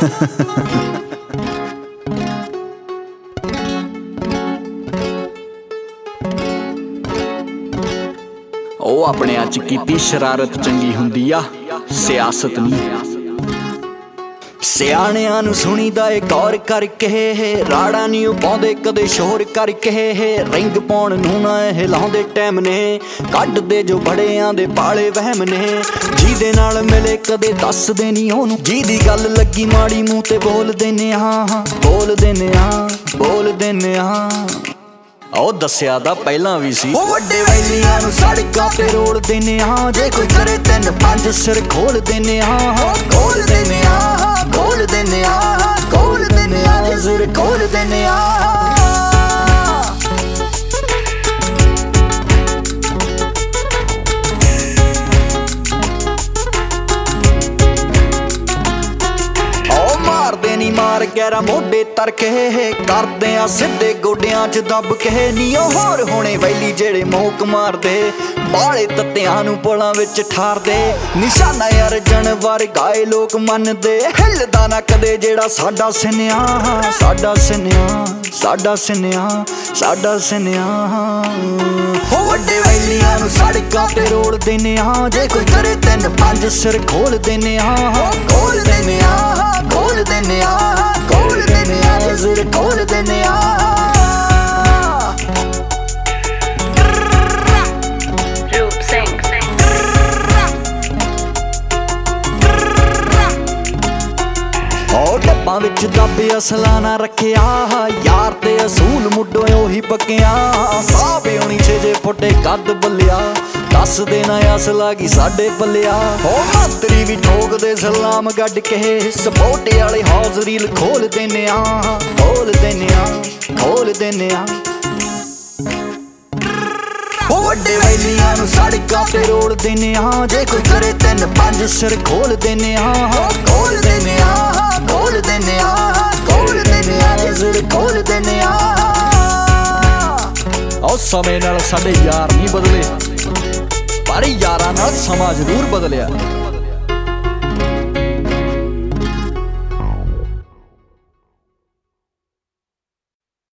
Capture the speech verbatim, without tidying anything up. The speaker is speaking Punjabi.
ਉਹ ਆਪਣਿਆਂ ਚ ਕੀਤੀ ਸ਼ਰਾਰਤ ਚੰਗੀ ਹੁੰਦੀ ਆ, ਸਿਆਸਤ ਨਹੀਂ। ਸਿਆਣਿਆਂ ਨੂੰ ਸੁਣੀਦਾ ਏ ਗੌਰ ਕਰਕੇ, ਰਾੜਾ ਨਹੀਂ ਉਹ ਪਾਉਂਦੇ ਕਦੇ ਸ਼ੋਰ ਕਰਕੇ। ਰਿੰਗ ਪਾਉਣ ਨੂੰ ਨਾ ਇਹ ਲਾਉਂਦੇ ਟਾਈਮ ਨੇ, ਕੱਢਦੇ ਜੋ ਬੜਿਆਂ ਦੇ ਪਾਲੇ ਵਹਿਮ ਨੇ। ਜਿਹਦੇ ਨਾਲ ਮਿਲੇ ਕਦੇ ਦੱਸਦੇ ਨਹੀਂ ਉਹਨੂੰ, ਜਿਹਦੀ ਗੱਲ ਲੱਗੀ ਮਾੜੀ ਮੂੰਹ ਤੇ ਬੋਲ ਦਿੰਨੇ ਹਾਂ, ਬੋਲ ਦਿੰਨੇ ਹਾਂ, ਬੋਲ ਦਿੰਨੇ ਹਾਂ। ਉਹ ਦੱਸਿਆ ਤਾਂ ਪਹਿਲਾਂ ਵੀ ਸੀ, ਉਹ ਵੱਡੇ ਵੈਲੀਆਂ ਨੂੰ ਸੜਕਾਂ ਤੇ ਰੋਲ ਦਿੰਨੇ ਹਾਂ। ਜੇ ਕੋਈ ਕਰੇ ਤਿੰਨ ਪੰਜ ਸਿਰ ਖੋਲ ਦਿੰਨੇ ਹਾਂ, ਖੋਲ ਦਿੰਨੇ ਹਾਂ, ਖੋਲ ਦਿੰਨੇ ਹਾਂ, ਖੋਲ ਦਿੰਨੇ ਹਾਂ, ਸਿਰ ਖੋਲ ਦਿੰਨੇ ਹਾਂ। ਨੀ ਮਾਰ ਗੈਰਾ ਮੋਢੇ ਤਰਕੇ, ਕਰਦੇ ਆ ਸਿੱਧੇ ਗੋਡਿਆਂ ਚ ਦੱਬ ਕੇ। ਨੀ ਉਹ ਹੋਰ ਹੋਣੇ ਵੈਲੀ ਜਿਹੜੇ ਮੋਕ ਮਾਰਦੇ, ਬਾਲੇ ਤੱਤਿਆਂ ਨੂੰ ਪੁਲਾਂ ਵਿੱਚ ਠਾਰਦੇ। ਨਿਸ਼ਾਨਾ ਯਾਰ ਜਨਵਰ ਗਾਏ ਲੋਕ ਮੰਨਦੇ, ਹਿੱਲਦਾ ਨਾ ਕਦੇ ਜਿਹੜਾ ਸਾਡਾ ਸਿਨਿਆ, ਸਾਡਾ ਸਿਨਿਆ, ਸਾਡਾ ਸਿਨਿਆ, ਸਾਡਾ ਸਿਨਿਆ। ਉਹ ਵੱਡੇ ਵੈਲੀਆਂ ਨੂੰ ਸੜਕਾਂ ਤੇ ਰੋਲ ਦਿੰਨੇ ਹਾਂ। ਜੇ ਕੋਈ ਕਰੇ ਤਿੰਨ ਪੰਜ ਸਿਰ ਖੋਲ ਦਿੰਨੇ ਹਾਂ, ਖੋਲ ਦਿੰਨੇ ਹਾਂ, ਖੋਲ ਦਿੰਨੇ ਹਾਂ, ਖੋਲ ਦਿੰਨੇ ਹਾਂ, ਸਿਰ ਖੋਲ ਦਿੰਨੇ ਹਾਂ। ਉਹ ਡੱਬਾਂ ਵਿੱਚ ਦੱਬੇ ਅਸਲਾ ਨਾ ਰੱਖਿਆ, ਯਾਰ ਤੇ ਅਸੂਲ ਮੁੱਢੋਂ ਉਹੀ ਪੱਕਿਆ। ਸਾਹ ਪਿਉਣੀ ਛੇ ਜੇ ਫੁੱਟੇ ਕੱਦ ਬੱਲਿਆ, ਦੱਸ ਦੇਣਾ ਅਸਲਾ ਕੀ ਸਾਡੇ ਪੱਲਿਆ। ਉਹ ਮਾਤਰੀ ਵੀ ਠੋਕਦੇ ਸਲਾਮ ਗੱਡ ਕੇ, ਸਪੋਟੇ ਵਾਲੇ ਹੌਜ਼ ਰੀਲ ਖੋਲ ਦਿੰਨੇ ਆ, ਖੋਲ ਦਿੰਨੇ ਆ, ਖੋਲ ਦਿੰਨੇ ਆ। ਉਹ ਵੱਡੇ ਵੈਲੀਆਂ ਨੂੰ ਸੜਕਾਂ ਤੇ ਰੋਲ ਦਿੰਨੇ ਹਾਂ। ਜੇ ਕੋਈ ਕਰੇ ਤਿੰਨ ਪੰਜ ਸਿਰ ਖੋਲ ਦਿੰਨੇ ਹਾਂ, ਖੋਲ ਦਿੰਨੇ ਹਾਂ, ਖੋਲ ਦਿੰਨੇ ਹਾਂ, ਖੋਲ ਦਿੰਨੇ ਹਾਂ, ਸਿਰ ਖੋਲ ਦਿੰਨੇ ਹਾਂ। ਉਹ ਸਮੇਂ ਨਾਲ ਸਾਡੇ ਯਾਰ ਨਹੀਂ ਬਦਲੇ, ਪਰ ਯਾਰਾਂ ਨਾਲ ਸਮਾਂ ਜ਼ਰੂਰ ਬਦਲਿਆ।